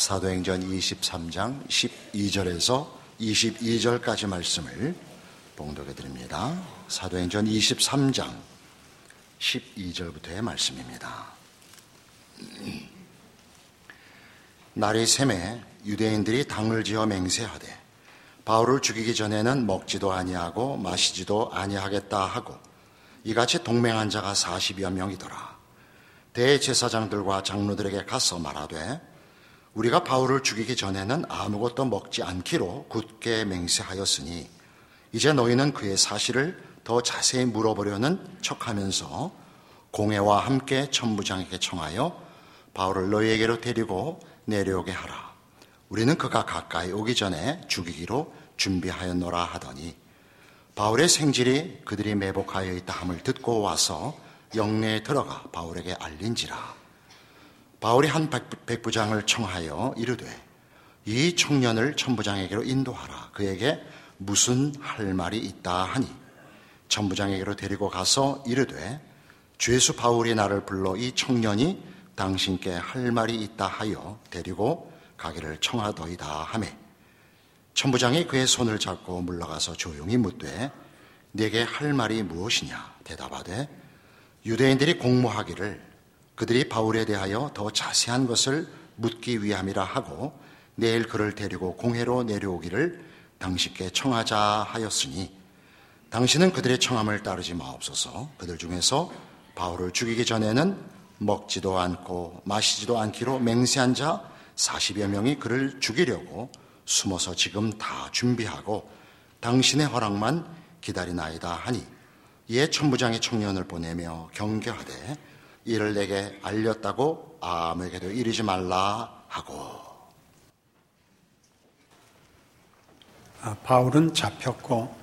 사도행전 23장 12절에서 22절까지 말씀을 봉독해 드립니다. 사도행전 23장 12절부터의 말씀입니다. 날이 새매 유대인들이 당을 지어 맹세하되 바울을 죽이기 전에는 먹지도 아니하고 마시지도 아니하겠다 하고 이같이 동맹한 자가 40여 명이더라. 대제사장들과 장로들에게 가서 말하되 우리가 바울을 죽이기 전에는 아무것도 먹지 않기로 굳게 맹세하였으니 이제 너희는 그의 사실을 더 자세히 물어보려는 척하면서 공회와 함께 천부장에게 청하여 바울을 너희에게로 데리고 내려오게 하라. 우리는 그가 가까이 오기 전에 죽이기로 준비하였노라 하더니 바울의 생질이 그들이 매복하여 있다 함을 듣고 와서 영내에 들어가 바울에게 알린지라. 바울이 한 백부장을 청하여 이르되 이 청년을 천부장에게로 인도하라. 그에게 무슨 할 말이 있다 하니 천부장에게로 데리고 가서 이르되 죄수 바울이 나를 불러 이 청년이 당신께 할 말이 있다 하여 데리고 가기를 청하더이다 하매 천부장이 그의 손을 잡고 물러가서 조용히 묻되 네게 할 말이 무엇이냐 대답하되 유대인들이 공모하기를 그들이 바울에 대하여 더 자세한 것을 묻기 위함이라 하고 내일 그를 데리고 공회로 내려오기를 당신께 청하자 하였으니 당신은 그들의 청함을 따르지 마옵소서. 그들 중에서 바울을 죽이기 전에는 먹지도 않고 마시지도 않기로 맹세한 자 40여 명이 그를 죽이려고 숨어서 지금 다 준비하고 당신의 허락만 기다리나이다 하니 이에 천부장이 청년을 보내며 경계하되 이를 내게 알렸다고 아무에게도 이르지 말라 하고. 바울은 잡혔고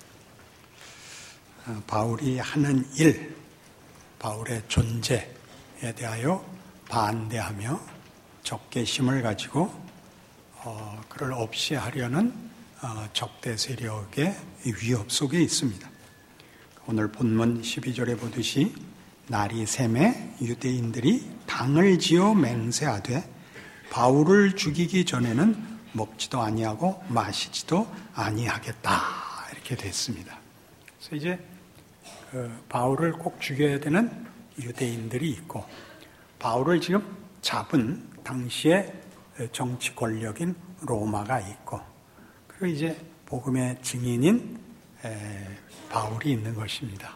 바울이 하는 일, 바울의 존재에 대하여 반대하며 적개심을 가지고 그를 없이 하려는 적대 세력의 위협 속에 있습니다. 오늘 본문 12절에 보듯이 날이 새매 유대인들이 당을 지어 맹세하되 바울을 죽이기 전에는 먹지도 아니하고 마시지도 아니하겠다 이렇게 됐습니다. 그래서 이제 바울을 꼭 죽여야 되는 유대인들이 있고 바울을 지금 잡은 당시의 정치 권력인 로마가 있고 그리고 이제 복음의 증인인 바울이 있는 것입니다.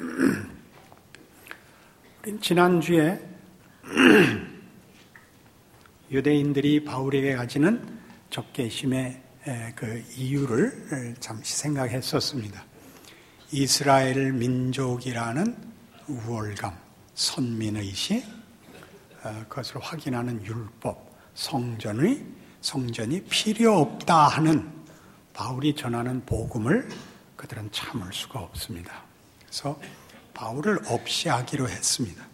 우린 지난주에 유대인들이 바울에게 가지는 적개심의 그 이유를 잠시 생각했었습니다. 이스라엘 민족이라는 우월감, 선민의식, 그것을 확인하는 율법, 성전이 필요 없다 하는 바울이 전하는 복음을 그들은 참을 수가 없습니다. 그래서 바울을 없이 하기로 했습니다.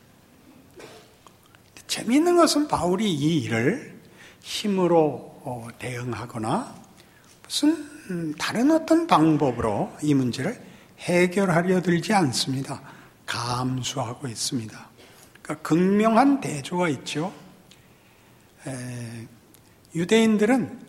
재미있는 것은 바울이 이 일을 힘으로 대응하거나 무슨 다른 어떤 방법으로 이 문제를 해결하려 들지 않습니다. 감수하고 있습니다. 그러니까 극명한 대조가 있죠. 유대인들은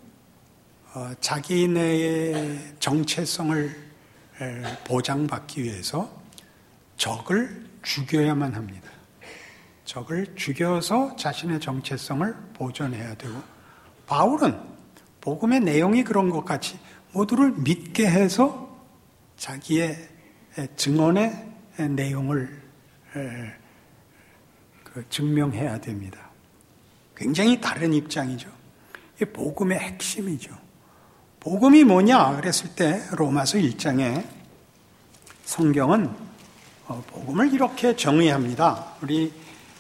자기네의 정체성을 보장받기 위해서 적을 죽여야만 합니다. 적을 죽여서 자신의 정체성을 보존해야 되고 바울은 복음의 내용이 그런 것 같이 모두를 믿게 해서 자기의 증언의 내용을 증명해야 됩니다. 굉장히 다른 입장이죠. 이게 복음의 핵심이죠. 복음이 뭐냐 그랬을 때 로마서 1장에 성경은 복음을 이렇게 정의합니다. 우리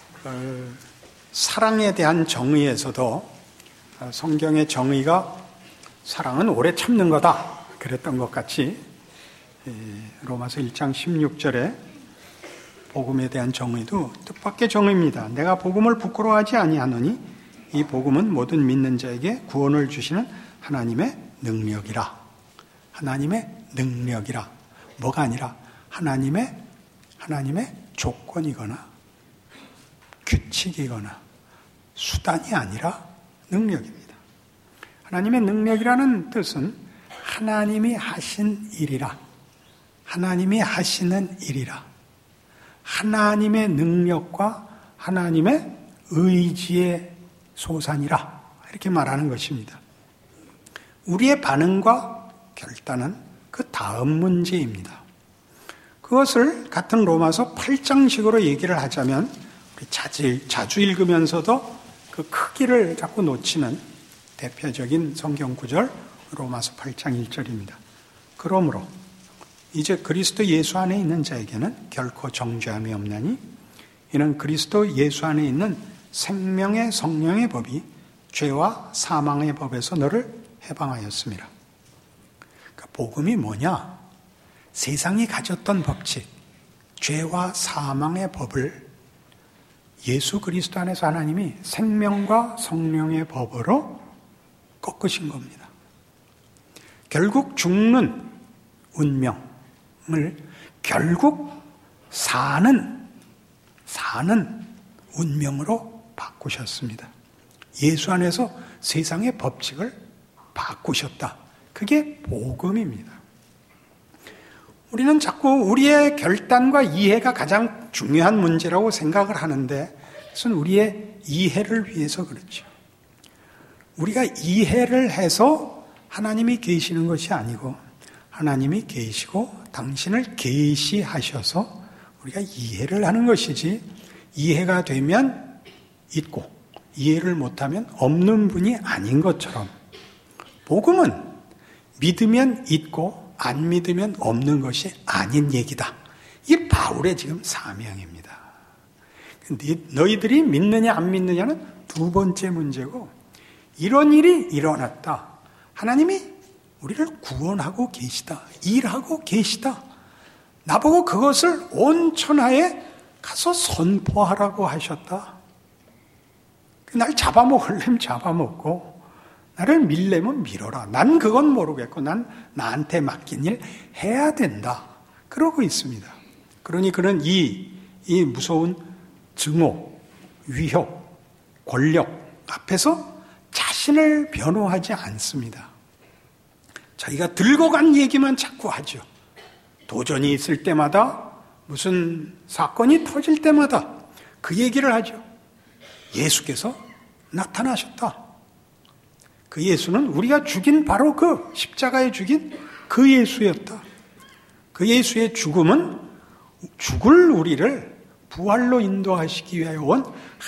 사랑에 대한 정의에서도 성경의 정의가 사랑은 오래 참는 거다 그랬던 것 같이 로마서 1장 16절에 복음에 대한 정의도 뜻밖의 정의입니다. 내가 복음을 부끄러워하지 아니하노니 이 복음은 모든 믿는 자에게 구원을 주시는 하나님의 능력이라. 하나님의 능력이라. 뭐가 아니라 하나님의 조건이거나 규칙이거나 수단이 아니라 능력입니다. 하나님의 능력이라는 뜻은 하나님이 하신 일이라, 하나님이 하시는 일이라, 하나님의 능력과 하나님의 의지의 소산이라 이렇게 말하는 것입니다. 우리의 반응과 결단은 그 다음 문제입니다. 그것을 같은 로마서 8장식으로 얘기를 하자면 우리 자주 읽으면서도 그 크기를 자꾸 놓치는 대표적인 성경 구절 로마서 8장 1절입니다. 그러므로 이제 그리스도 예수 안에 있는 자에게는 결코 정죄함이 없나니 이는 그리스도 예수 안에 있는 생명의 성령의 법이 죄와 사망의 법에서 너를 해방하였습니다. 그러니까 복음이 뭐냐? 세상이 가졌던 법칙, 죄와 사망의 법을 예수 그리스도 안에서 하나님이 생명과 성령의 법으로 꺾으신 겁니다. 결국 죽는 운명을 결국 사는 운명으로 바꾸셨습니다. 예수 안에서 세상의 법칙을 바꾸셨다. 그게 복음입니다. 우리는 자꾸 우리의 결단과 이해가 가장 중요한 문제라고 생각을 하는데 그것은 우리의 이해를 위해서 그렇죠. 우리가 이해를 해서 하나님이 계시는 것이 아니고 하나님이 계시고 당신을 계시하셔서 우리가 이해를 하는 것이지 이해가 되면 있고 이해를 못하면 없는 분이 아닌 것처럼 복음은 믿으면 있고 안 믿으면 없는 것이 아닌 얘기다. 이게 바울의 지금 사명입니다. 너희들이 믿느냐 안 믿느냐는 두 번째 문제고 이런 일이 일어났다. 하나님이 우리를 구원하고 계시다. 일하고 계시다. 나보고 그것을 온 천하에 가서 선포하라고 하셨다. 날 잡아먹으려면 잡아먹고 나를 밀려면 밀어라. 난 그건 모르겠고 난 나한테 맡긴 일 해야 된다. 그러고 있습니다. 그러니 그는 이 무서운 증오, 위협, 권력 앞에서 자신을 변호하지 않습니다. 자기가 들고 간 얘기만 자꾸 하죠. 도전이 있을 때마다 무슨 사건이 터질 때마다 그 얘기를 하죠. 예수께서 나타나셨다. 그 예수는 우리가 죽인 바로 그 십자가에 죽인 그 예수였다. 그 예수의 죽음은 죽을 우리를 부활로 인도하시기 위하여 온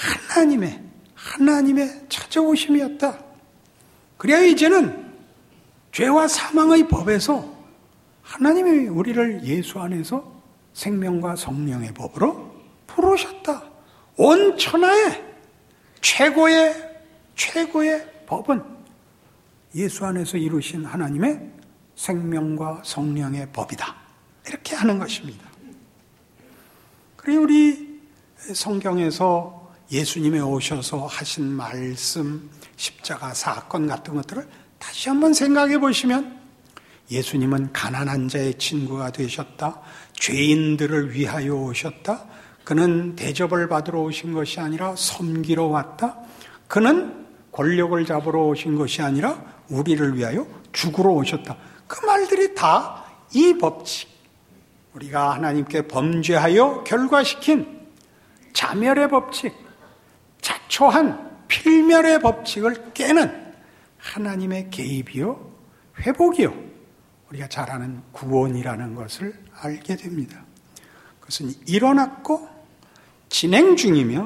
하나님의 찾아오심이었다. 그래야 이제는 죄와 사망의 법에서 하나님이 우리를 예수 안에서 생명과 성령의 법으로 부르셨다. 온 천하의 최고의 법은 예수 안에서 이루신 하나님의 생명과 성령의 법이다. 이렇게 하는 것입니다. 그리고 우리 성경에서 예수님이 오셔서 하신 말씀, 십자가 사건 같은 것들을 다시 한번 생각해 보시면 예수님은 가난한 자의 친구가 되셨다. 죄인들을 위하여 오셨다. 그는 대접을 받으러 오신 것이 아니라 섬기러 왔다. 그는 권력을 잡으러 오신 것이 아니라 우리를 위하여 죽으러 오셨다. 그 말들이 다 이 법칙, 우리가 하나님께 범죄하여 결과시킨 자멸의 법칙, 자초한 필멸의 법칙을 깨는 하나님의 개입이요, 회복이요, 우리가 잘 아는 구원이라는 것을 알게 됩니다. 그것은 일어났고 진행 중이며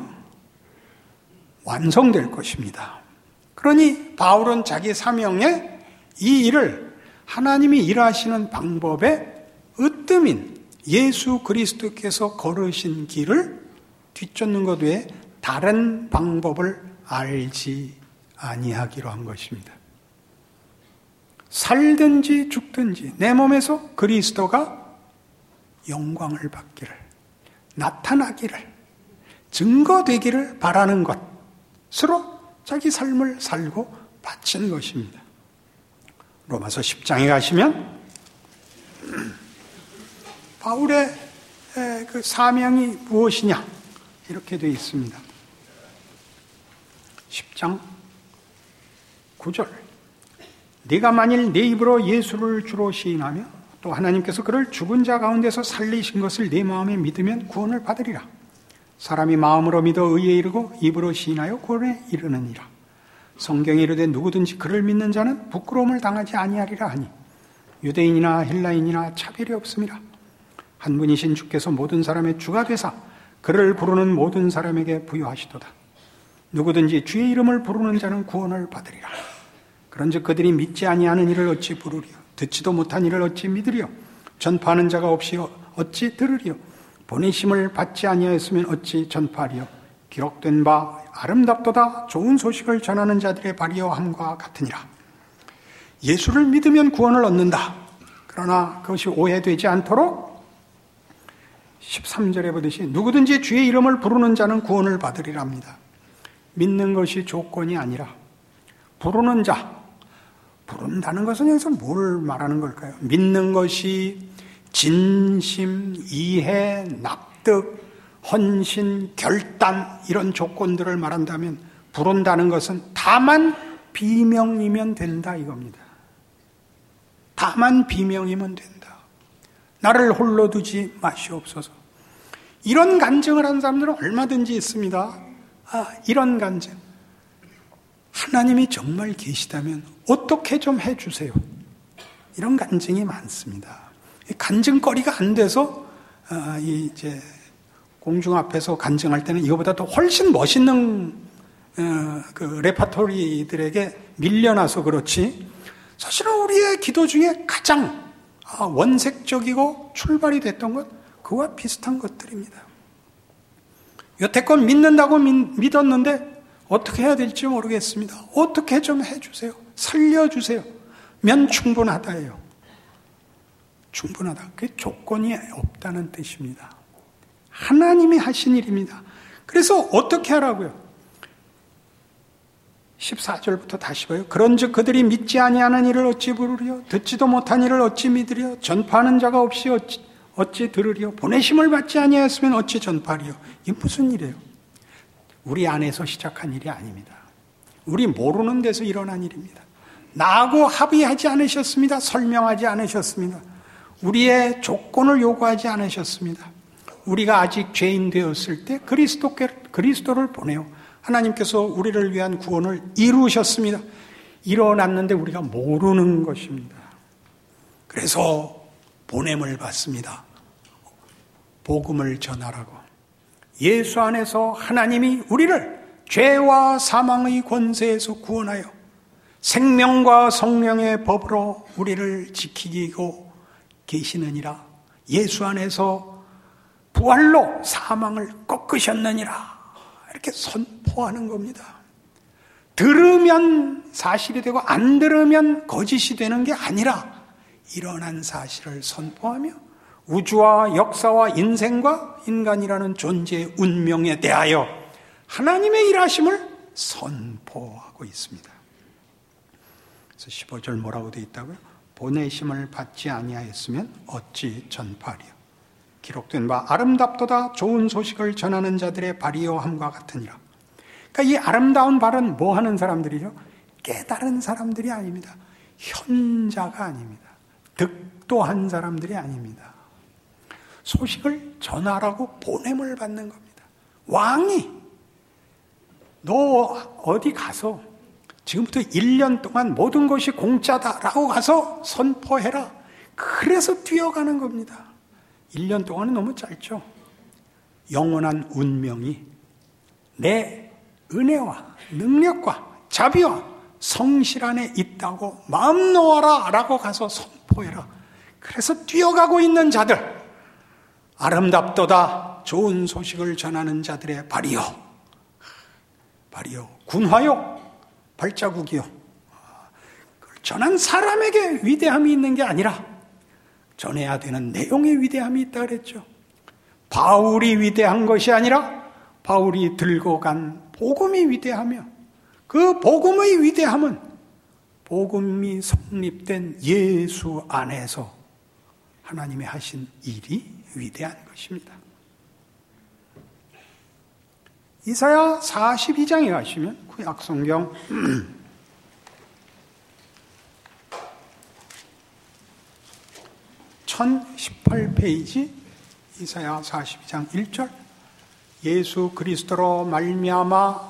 완성될 것입니다. 그러니 바울은 자기 사명에 이 일을 하나님이 일하시는 방법의 으뜸인 예수 그리스도께서 걸으신 길을 뒤쫓는 것 외에 다른 방법을 알지 아니하기로 한 것입니다. 살든지 죽든지 내 몸에서 그리스도가 영광을 받기를, 나타나기를, 증거되기를 바라는 것으로 자기 삶을 살고 바친 것입니다. 로마서 10장에 가시면 바울의 그 사명이 무엇이냐 이렇게 되어 있습니다. 10장 9절. 네가 만일 네 입으로 예수를 주로 시인하며 또 하나님께서 그를 죽은 자 가운데서 살리신 것을 네 마음에 믿으면 구원을 받으리라. 사람이 마음으로 믿어 의에 이르고 입으로 시인하여 구원에 이르느니라. 성경에 이르되 누구든지 그를 믿는 자는 부끄러움을 당하지 아니하리라 하니 유대인이나 헬라인이나 차별이 없음이라. 한 분이신 주께서 모든 사람의 주가 되사 그를 부르는 모든 사람에게 부여하시도다. 누구든지 주의 이름을 부르는 자는 구원을 받으리라. 그런즉 그들이 믿지 아니하는 이를 어찌 부르리요? 듣지도 못한 이를 어찌 믿으리요? 전파하는 자가 없이 어찌 들으리요? 보내심을 받지 아니하였으면 어찌 전파하리요? 기록된 바 아름답도다 좋은 소식을 전하는 자들의 발이여 함과 같으니라. 예수를 믿으면 구원을 얻는다. 그러나 그것이 오해되지 않도록 13절에 보듯이 누구든지 주의 이름을 부르는 자는 구원을 받으리라 합니다. 믿는 것이 조건이 아니라 부르는 자, 부른다는 것은 여기서 뭘 말하는 걸까요? 믿는 것이 진심, 이해, 납득, 헌신, 결단 이런 조건들을 말한다면 부른다는 것은 다만 비명이면 된다 이겁니다. 다만 비명이면 된다. 나를 홀로 두지 마시옵소서. 이런 간증을 하는 사람들은 얼마든지 있습니다. 이런 간증. 하나님이 정말 계시다면 어떻게 좀 해주세요. 이런 간증이 많습니다. 간증거리가 안 돼서 이제 공중 앞에서 간증할 때는 이거보다 더 훨씬 멋있는 그 레파토리들에게 밀려나서 그렇지. 사실은 우리의 기도 중에 가장 원색적이고 출발이 됐던 것 그와 비슷한 것들입니다. 여태껏 믿는다고 믿었는데 어떻게 해야 될지 모르겠습니다. 어떻게 좀 해주세요. 살려주세요. 면 충분하다예요. 충분하다. 그게 조건이 없다는 뜻입니다. 하나님이 하신 일입니다. 그래서 어떻게 하라고요? 14절부터 다시 봐요. 그런즉 그들이 믿지 아니하는 일을 어찌 부르리요? 듣지도 못한 일을 어찌 믿으리요? 전파하는 자가 없이 어찌 들으리요? 보내심을 받지 아니하였으면 어찌 전파하리요? 이게 무슨 일이에요? 우리 안에서 시작한 일이 아닙니다. 우리 모르는 데서 일어난 일입니다. 나하고 합의하지 않으셨습니다. 설명하지 않으셨습니다. 우리의 조건을 요구하지 않으셨습니다. 우리가 아직 죄인 되었을 때 그리스도를 보내요. 하나님께서 우리를 위한 구원을 이루셨습니다. 일어났는데 우리가 모르는 것입니다. 그래서 보냄을 받습니다. 복음을 전하라고. 예수 안에서 하나님이 우리를 죄와 사망의 권세에서 구원하여 생명과 성령의 법으로 우리를 지키고 계시느니라. 예수 안에서 부활로 사망을 꺾으셨느니라. 이렇게 선포하는 겁니다. 들으면 사실이 되고 안 들으면 거짓이 되는 게 아니라 일어난 사실을 선포하며 우주와 역사와 인생과 인간이라는 존재의 운명에 대하여 하나님의 일하심을 선포하고 있습니다. 그래서 15절 뭐라고 되어 있다고요? 보내심을 받지 아니하였으면 어찌 전파하리요? 기록된 바 아름답도다 좋은 소식을 전하는 자들의 발이요 함과 같으니라. 그러니까 이 아름다운 발은 뭐 하는 사람들이죠? 깨달은 사람들이 아닙니다. 현자가 아닙니다. 득도한 사람들이 아닙니다. 소식을 전하라고 보냄을 받는 겁니다. 왕이 너 어디 가서 지금부터 1년 동안 모든 것이 공짜다라고 가서 선포해라. 그래서 뛰어가는 겁니다. 1년 동안은 너무 짧죠. 영원한 운명이 내 은혜와 능력과 자비와 성실 안에 있다고 마음 놓아라 라고 가서 선포해라. 그래서 뛰어가고 있는 자들, 아름답도다 좋은 소식을 전하는 자들의 발이요, 군화요, 발자국이요. 그걸 전한 사람에게 위대함이 있는 게 아니라 전해야 되는 내용의 위대함이 있다 그랬죠. 바울이 위대한 것이 아니라 바울이 들고 간 복음이 위대하며, 그 복음의 위대함은 복음이 성립된 예수 안에서 하나님이 하신 일이 위대한 것입니다. 이사야 42장에 가시면 구약성경 1018페이지 이사야 42장 1절 예수 그리스도로 말미암아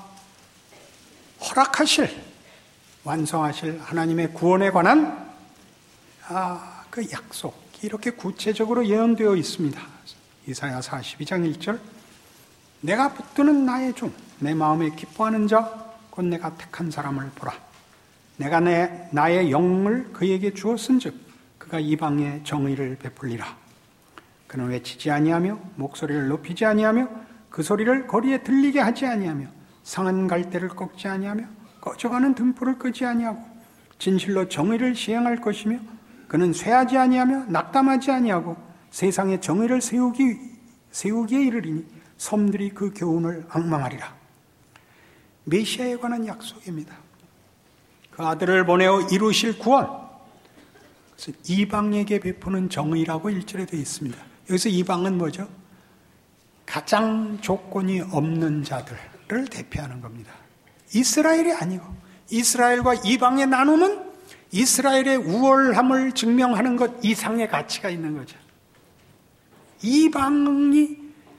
허락하실 완성하실 하나님의 구원에 관한 그 약속이 이렇게 구체적으로 예언되어 있습니다. 이사야 42장 1절 내가 붙드는 나의 종 내 마음에 기뻐하는 자 곧 내가 택한 사람을 보라. 내가 나의 영을 그에게 주었은즉 그가 이방에 정의를 베풀리라. 그는 외치지 아니하며 목소리를 높이지 아니하며 그 소리를 거리에 들리게 하지 아니하며 상한 갈대를 꺾지 아니하며 꺼져가는 등불을 끄지 아니하고 진실로 정의를 시행할 것이며 그는 쇠하지 아니하며 낙담하지 아니하고 세상에 정의를 세우기에 이르리니 섬들이 그 교훈을 앙망하리라. 메시아에 관한 약속입니다. 그 아들을 보내어 이루실 구원, 그래서 이방에게 베푸는 정의라고 1절에 되어 있습니다. 여기서 이방은 뭐죠? 가장 조건이 없는 자들을 대표하는 겁니다. 이스라엘이 아니고 이스라엘과 이방의 나눔은 이스라엘의 우월함을 증명하는 것 이상의 가치가 있는 거죠. 이방이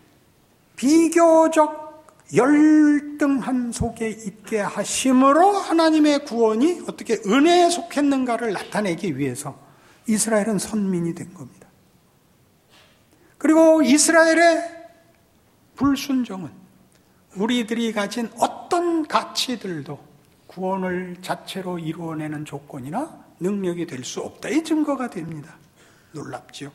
비교적 열등한 속에 있게 하심으로 하나님의 구원이 어떻게 은혜에 속했는가를 나타내기 위해서 이스라엘은 선민이 된 겁니다. 그리고 이스라엘의 불순종은 우리들이 가진 어떤 가치들도 구원을 자체로 이루어내는 조건이나 능력이 될 수 없다의 증거가 됩니다. 놀랍지요?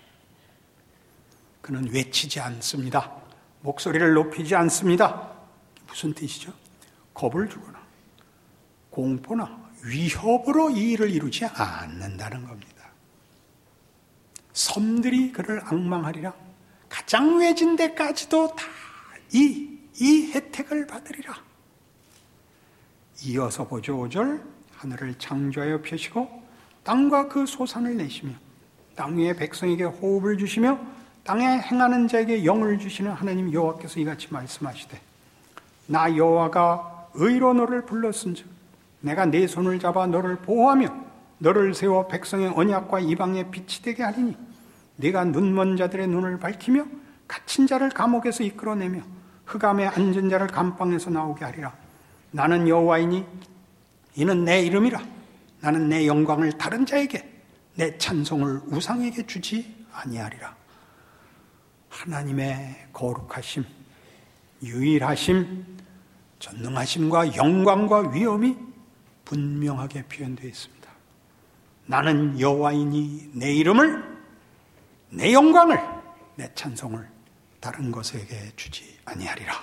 그는 외치지 않습니다. 목소리를 높이지 않습니다. 무슨 뜻이죠? 겁을 주거나 공포나 위협으로 이 일을 이루지 않는다는 겁니다. 섬들이 그를 앙망하리라. 가장 외진 데까지도 다 이 혜택을 받으리라. 이어서 보죠. 5절 하늘을 창조하여 펴시고 땅과 그 소산을 내시며 땅 위에 백성에게 호흡을 주시며 땅에 행하는 자에게 영을 주시는 하나님 여호와께서 이같이 말씀하시되 나 여호와가 의로 너를 불렀은즉 내가 네 손을 잡아 너를 보호하며 너를 세워 백성의 언약과 이방의 빛이 되게 하리니 네가 눈먼 자들의 눈을 밝히며 갇힌 자를 감옥에서 이끌어내며 흑암에 앉은 자를 감방에서 나오게 하리라. 나는 여호와이니 이는 내 이름이라. 나는 내 영광을 다른 자에게 내 찬송을 우상에게 주지 아니하리라. 하나님의 거룩하심, 유일하심, 전능하심과 영광과 위엄이 분명하게 표현되어 있습니다. 나는 여호와이니 내 이름을, 내 영광을, 내 찬송을 다른 것에게 주지 아니하리라.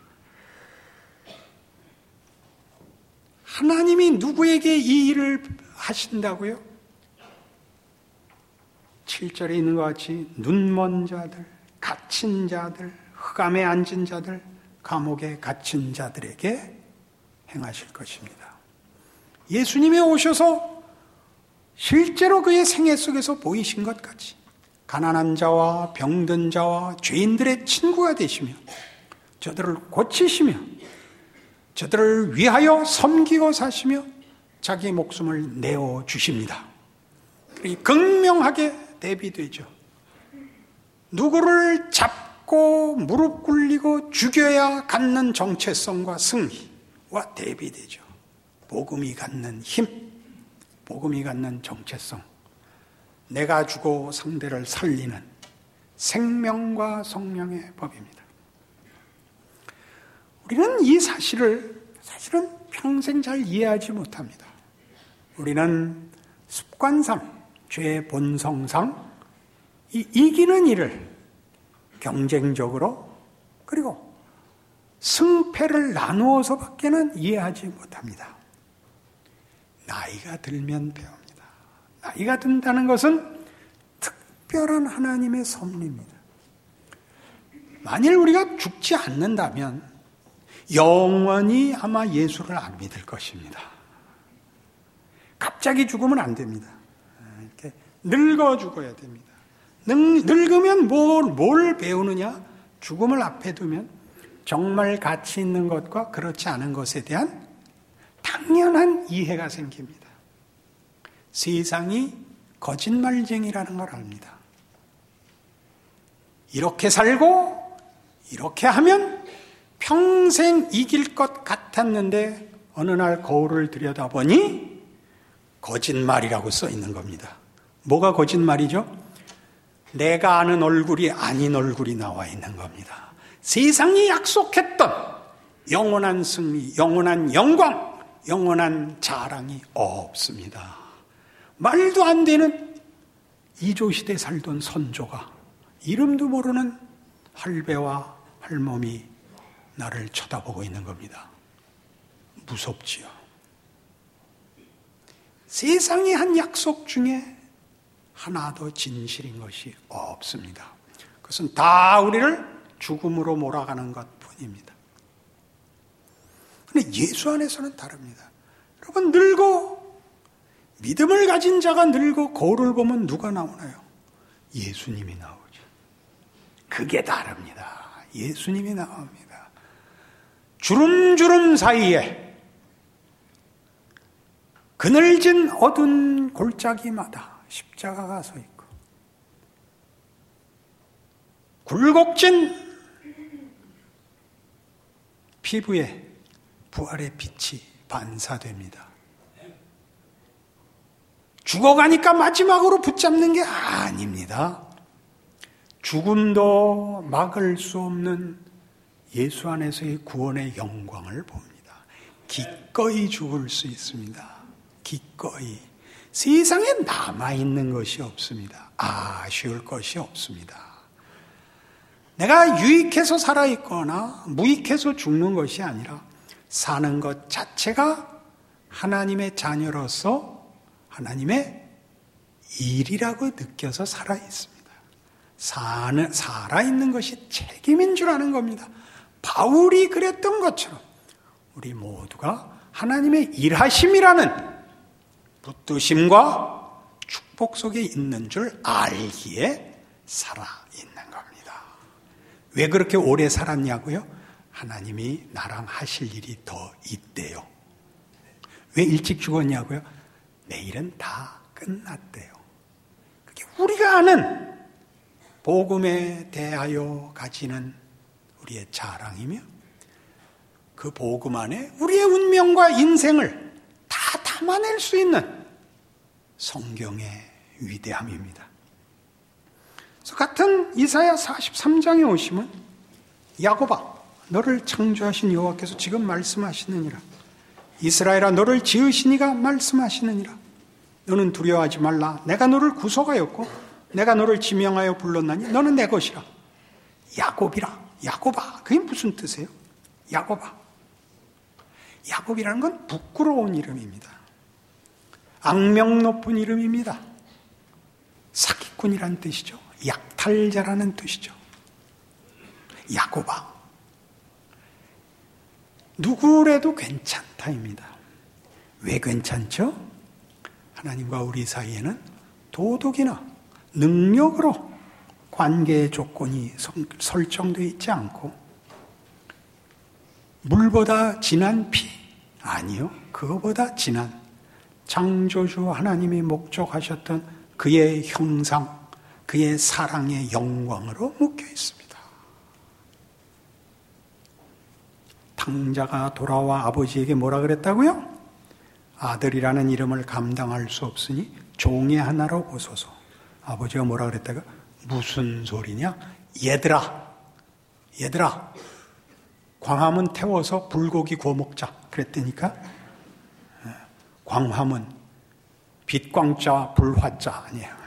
하나님이 누구에게 이 일을 하신다고요? 7절에 있는 것 같이 눈먼 자들, 갇힌 자들, 흑암에 앉은 자들, 감옥에 갇힌 자들에게 행하실 것입니다. 예수님이 오셔서 실제로 그의 생애 속에서 보이신 것 같이 가난한 자와 병든 자와 죄인들의 친구가 되시며 저들을 고치시며 저들을 위하여 섬기고 사시며 자기 목숨을 내어주십니다. 극명하게 대비되죠. 누구를 잡고 무릎 꿇리고 죽여야 갖는 정체성과 승리와 대비되죠. 복음이 갖는 힘, 복음이 갖는 정체성, 내가 주고 상대를 살리는 생명과 성령의 법입니다. 우리는 이 사실은 평생 잘 이해하지 못합니다. 우리는 습관상, 죄의 본성상 이 이기는 일을 경쟁적으로 그리고 승패를 나누어서밖에는 이해하지 못합니다. 나이가 들면 배웁니다. 나이가 든다는 것은 특별한 하나님의 섭리입니다. 만일 우리가 죽지 않는다면 영원히 아마 예수를 안 믿을 것입니다. 갑자기 죽으면 안 됩니다. 이렇게 늙어 죽어야 됩니다. 늙으면 뭘 배우느냐? 죽음을 앞에 두면 정말 가치 있는 것과 그렇지 않은 것에 대한 당연한 이해가 생깁니다. 세상이 거짓말쟁이라는 걸 압니다. 이렇게 살고 이렇게 하면 평생 이길 것 같았는데 어느 날 거울을 들여다보니 거짓말이라고 써 있는 겁니다. 뭐가 거짓말이죠? 내가 아는 얼굴이 아닌 얼굴이 나와 있는 겁니다. 세상이 약속했던 영원한 승리, 영원한 영광, 영원한 자랑이 없습니다. 말도 안 되는 이조시대 살던 선조가 이름도 모르는 할배와 할멈이 나를 쳐다보고 있는 겁니다. 무섭지요. 세상의 한 약속 중에 하나도 진실인 것이 없습니다. 그것은 다 우리를 죽음으로 몰아가는 것뿐입니다. 그런데 예수 안에서는 다릅니다. 여러분, 늙고 믿음을 가진 자가 늙고 거울을 보면 누가 나오나요? 예수님이 나오죠. 그게 다릅니다. 예수님이 나옵니다. 주름주름 사이에 그늘진 어두운 골짜기마다 십자가가 서 있고 굴곡진 피부에 부활의 빛이 반사됩니다. 죽어가니까 마지막으로 붙잡는 게 아닙니다. 죽음도 막을 수 없는 예수 안에서의 구원의 영광을 봅니다. 기꺼이 죽을 수 있습니다. 기꺼이. 세상에 남아있는 것이 없습니다. 아쉬울 것이 없습니다. 내가 유익해서 살아있거나 무익해서 죽는 것이 아니라 사는 것 자체가 하나님의 자녀로서 하나님의 일이라고 느껴서 살아있습니다. 살아있는 것이 책임인 줄 아는 겁니다. 바울이 그랬던 것처럼 우리 모두가 하나님의 일하심이라는 붙드심과 축복 속에 있는 줄 알기에 살아있는 겁니다. 왜 그렇게 오래 살았냐고요? 하나님이 나랑 하실 일이 더 있대요. 왜 일찍 죽었냐고요? 내일은 다 끝났대요. 그게 우리가 아는 복음에 대하여 가지는 우리의 자랑이며 그 복음 안에 우리의 운명과 인생을 다 담아낼 수 있는 성경의 위대함입니다. 그래서 같은 이사야 43장에 오시면 야곱아 너를 창조하신 여호와께서 지금 말씀하시느니라. 이스라엘아 너를 지으시니가 말씀하시느니라. 너는 두려워하지 말라. 내가 너를 구속하였고 내가 너를 지명하여 불렀나니 너는 내 것이라. 야곱이라. 야곱아. 그게 무슨 뜻이에요? 야곱아. 야곱이라는 건 부끄러운 이름입니다. 악명 높은 이름입니다. 사기꾼이라는 뜻이죠. 약탈자라는 뜻이죠. 야곱아. 누구래도 괜찮다입니다. 왜 괜찮죠? 하나님과 우리 사이에는 도덕이나 능력으로 관계의 조건이 설정되어 있지 않고 물보다 진한 피, 아니요. 그거보다 진한 창조주 하나님이 목적하셨던 그의 형상, 그의 사랑의 영광으로 묶여 있습니다. 탕자가 돌아와 아버지에게 뭐라 그랬다고요? 아들이라는 이름을 감당할 수 없으니 종의 하나로 보소서. 아버지가 뭐라 그랬다고요? 무슨 소리냐? 얘들아, 광화문 태워서 불고기 구워 먹자. 그랬다니까. 광화문, 빛광자, 불화자 아니에요.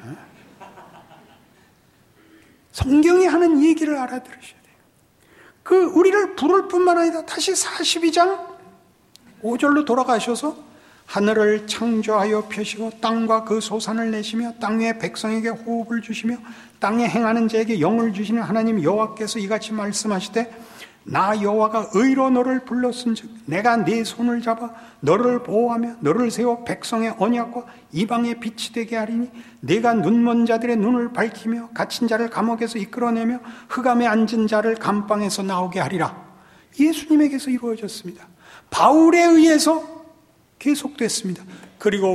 성경이 하는 얘기를 알아들으셔야 돼요. 우리를 부를 뿐만 아니라 다시 42장 5절로 돌아가셔서 하늘을 창조하여 펴시고 땅과 그 소산을 내시며 땅 위의 백성에게 호흡을 주시며 땅에 행하는 자에게 영을 주시는 하나님 여호와께서 이같이 말씀하시되 나 여호와가 의로 너를 불렀은즉 내가 네 손을 잡아 너를 보호하며 너를 세워 백성의 언약과 이방의 빛이 되게 하리니 네가 눈먼 자들의 눈을 밝히며 갇힌 자를 감옥에서 이끌어내며 흑암에 앉은 자를 감방에서 나오게 하리라. 예수님에게서 이루어졌습니다. 바울에 의해서 계속됐습니다. 그리고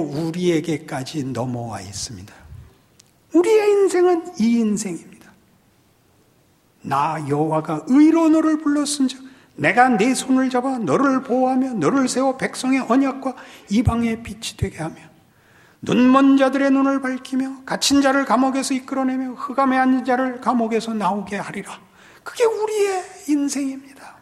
우리에게까지 넘어와 있습니다. 우리의 인생은 이 인생입니다. 나 여호와가 의로 너를 불렀은즉 내가 네 손을 잡아 너를 보호하며 너를 세워 백성의 언약과 이방의 빛이 되게 하며 눈먼 자들의 눈을 밝히며 갇힌 자를 감옥에서 이끌어내며 흑암에 앉은 자를 감옥에서 나오게 하리라. 그게 우리의 인생입니다.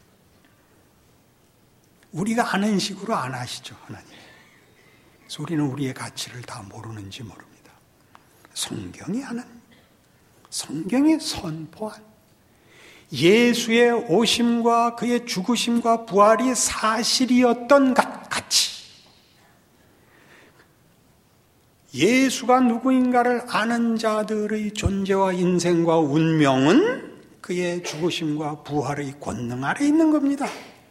우리가 아는 식으로 안 하시죠, 하나님. 그래서 우리는 우리의 가치를 다 모르는지 모릅니다. 성경이 하는, 성경이 선포한 예수의 오심과 그의 죽으심과 부활이 사실이었던 가치, 예수가 누구인가를 아는 자들의 존재와 인생과 운명은 그의 죽으심과 부활의 권능 아래 있는 겁니다.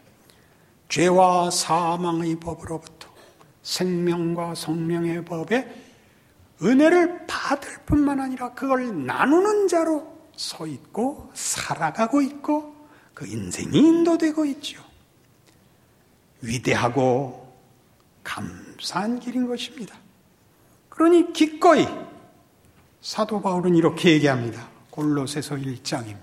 죄와 사망의 법으로부터 생명과 성령의 법에 은혜를 받을 뿐만 아니라 그걸 나누는 자로 서 있고 살아가고 있고 그 인생이 인도되고 있죠. 위대하고 감사한 길인 것입니다. 그러니 기꺼이 사도 바울은 이렇게 얘기합니다. 골로새서 1장입니다.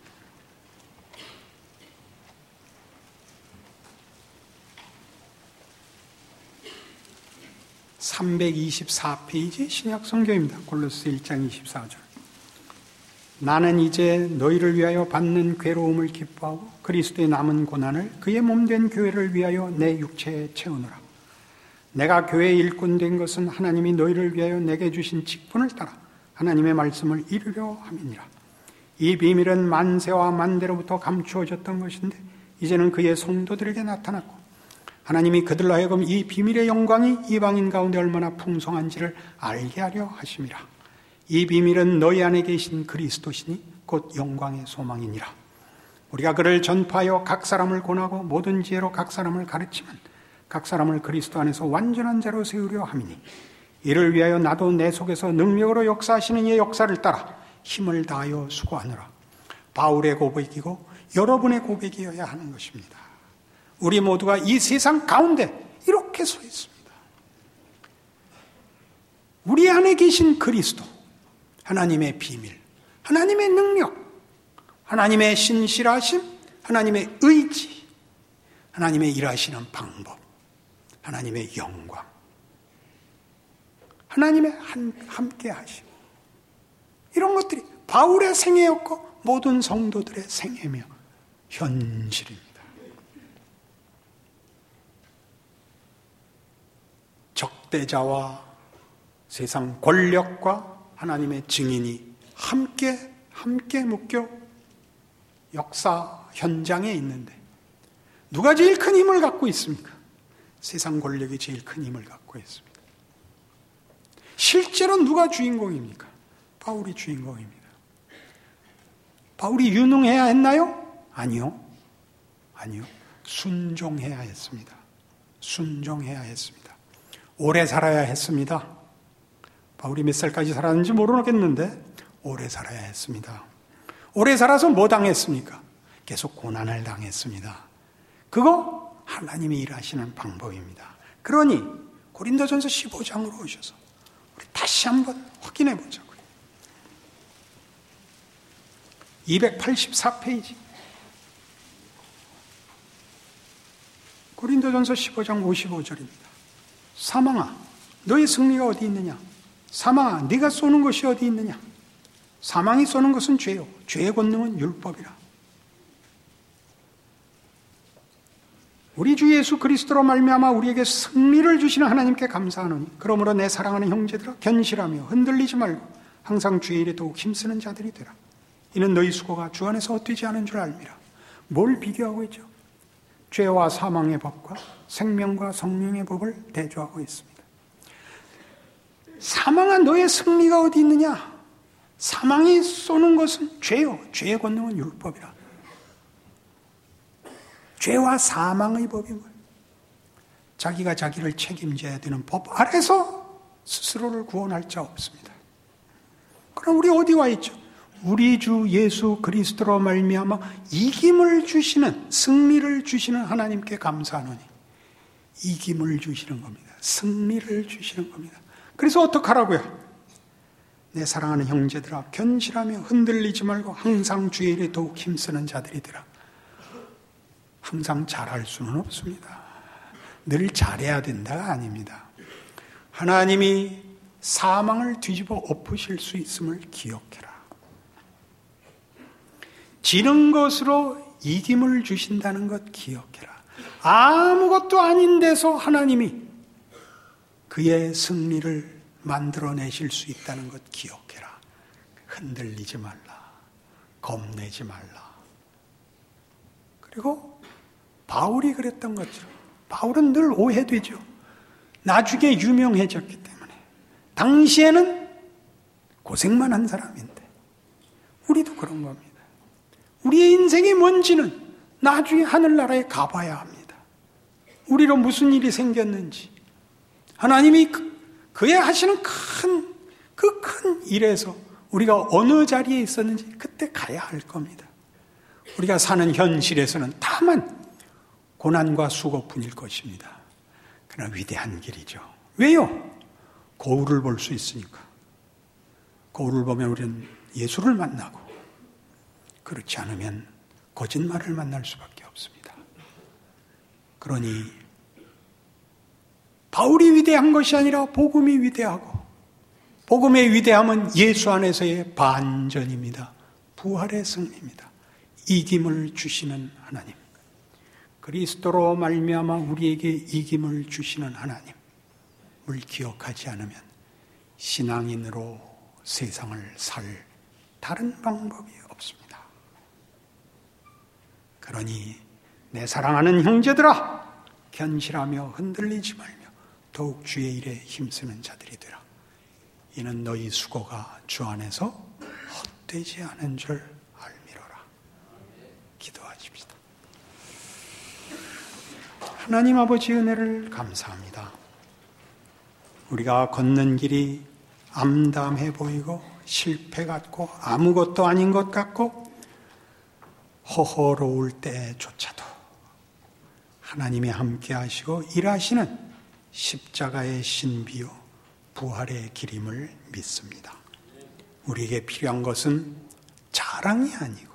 324페이지 신약 성경입니다. 골로새 1장 24절. 나는 이제 너희를 위하여 받는 괴로움을 기뻐하고 그리스도의 남은 고난을 그의 몸된 교회를 위하여 내 육체에 채우노라. 내가 교회의 일꾼 된 것은 하나님이 너희를 위하여 내게 주신 직분을 따라 하나님의 말씀을 이루려 함이니라. 이 비밀은 만세와 만대로부터 감추어졌던 것인데 이제는 그의 성도들에게 나타났고 하나님이 그들로 하여금 이 비밀의 영광이 이방인 가운데 얼마나 풍성한지를 알게 하려 하심이라. 이 비밀은 너희 안에 계신 그리스도시니 곧 영광의 소망이니라. 우리가 그를 전파하여 각 사람을 권하고 모든 지혜로 각 사람을 가르치면 각 사람을 그리스도 안에서 완전한 자로 세우려 함이니 이를 위하여 나도 내 속에서 능력으로 역사하시는 이의 역사를 따라 힘을 다하여 수고하노라. 바울의 고백이고 여러분의 고백이어야 하는 것입니다. 우리 모두가 이 세상 가운데 이렇게 서 있습니다. 우리 안에 계신 그리스도, 하나님의 비밀, 하나님의 능력, 하나님의 신실하심, 하나님의 의지, 하나님의 일하시는 방법, 하나님의 영광, 하나님의 함께 하심, 이런 것들이 바울의 생애였고 모든 성도들의 생애며 현실입니다. 적대자와 세상 권력과 하나님의 증인이 함께 묶여 역사 현장에 있는데 누가 제일 큰 힘을 갖고 있습니까? 세상 권력이 제일 큰 힘을 갖고 있습니다. 실제로 누가 주인공입니까? 바울이 주인공입니다. 바울이 유능해야 했나요? 아니요. 순종해야 했습니다. 순종해야 했습니다. 오래 살아야 했습니다. 바울이 몇 살까지 살았는지 모르겠는데 오래 살아야 했습니다. 오래 살아서 뭐 당했습니까? 계속 고난을 당했습니다. 그거 하나님이 일하시는 방법입니다. 그러니 고린도전서 15장으로 오셔서 우리 다시 한번 확인해 보자고요. 284페이지 고린도전서 15장 55절입니다. 사망아, 너의 승리가 어디 있느냐? 사망아, 네가 쏘는 것이 어디 있느냐? 사망이 쏘는 것은 죄요, 죄의 권능은 율법이라. 우리 주 예수 그리스도로 말미암아 우리에게 승리를 주시는 하나님께 감사하노니 그러므로 내 사랑하는 형제들아 견실하며 흔들리지 말고 항상 주의 일에 더욱 힘쓰는 자들이 되라. 이는 너희 수고가 주 안에서 헛되지 않은 줄 알미라. 뭘 비교하고 있죠? 죄와 사망의 법과 생명과 성령의 법을 대조하고 있습니다. 사망아, 너의 승리가 어디 있느냐? 사망이 쏘는 것은 죄요, 죄의 권능은 율법이라. 죄와 사망의 법이 뭐예요? 자기가 자기를 책임져야 되는 법 아래서 스스로를 구원할 자 없습니다. 그럼 우리 어디 와 있죠? 우리 주 예수 그리스도로 말미암아 이김을 주시는, 승리를 주시는 하나님께 감사하노니. 이김을 주시는 겁니다. 승리를 주시는 겁니다. 그래서 어떡하라고요? 내 사랑하는 형제들아, 견실하며 흔들리지 말고 항상 주의 일에 더욱 힘쓰는 자들이더라. 항상 잘할 수는 없습니다. 늘 잘해야 된다가 아닙니다. 하나님이 사망을 뒤집어 엎으실 수 있음을 기억해라. 지는 것으로 이김을 주신다는 것 기억해라. 아무것도 아닌 데서 하나님이 그의 승리를 만들어내실 수 있다는 것 기억해라. 흔들리지 말라. 겁내지 말라. 그리고 바울이 그랬던 것처럼, 바울은 늘 오해되죠. 나중에 유명해졌기 때문에. 당시에는 고생만 한 사람인데 우리도 그런 겁니다. 우리의 인생이 뭔지는 나중에 하늘나라에 가봐야 합니다. 우리로 무슨 일이 생겼는지, 하나님이 그의 하시는 큰 일에서 우리가 어느 자리에 있었는지 그때 가야 할 겁니다. 우리가 사는 현실에서는 다만 고난과 수고뿐일 것입니다. 그러나 위대한 길이죠. 왜요? 거울을 볼 수 있으니까. 거울을 보면 우리는 예수를 만나고, 그렇지 않으면 거짓말을 만날 수밖에 없습니다. 그러니 바울이 위대한 것이 아니라 복음이 위대하고, 복음의 위대함은 예수 안에서의 반전입니다. 부활의 승리입니다. 이김을 주시는 하나님, 그리스도로 말미암아 우리에게 이김을 주시는 하나님을 기억하지 않으면 신앙인으로 세상을 살 다른 방법이 없습니다. 그러니 내 사랑하는 형제들아, 견실하며 흔들리지 말며 더욱 주의 일에 힘쓰는 자들이 되라. 이는 너희 수고가 주 안에서 헛되지 않은 줄 알미로라. 기도하십시다. 하나님 아버지, 은혜를 감사합니다. 우리가 걷는 길이 암담해 보이고 실패 같고 아무것도 아닌 것 같고 허허로울 때조차도 하나님이 함께 하시고 일하시는 십자가의 신비요 부활의 길임을 믿습니다. 우리에게 필요한 것은 자랑이 아니고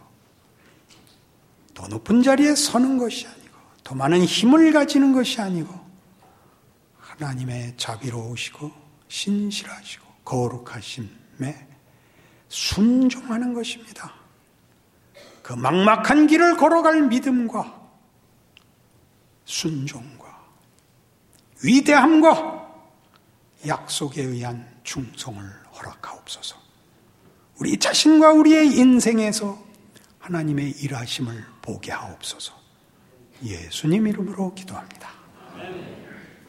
더 높은 자리에 서는 것이 아니고 더 많은 힘을 가지는 것이 아니고 하나님의 자비로우시고 신실하시고 거룩하심에 순종하는 것입니다. 그 막막한 길을 걸어갈 믿음과 순종과 위대함과 약속에 의한 충성을 허락하옵소서. 우리 자신과 우리의 인생에서 하나님의 일하심을 보게 하옵소서. 예수님 이름으로 기도합니다. 아멘.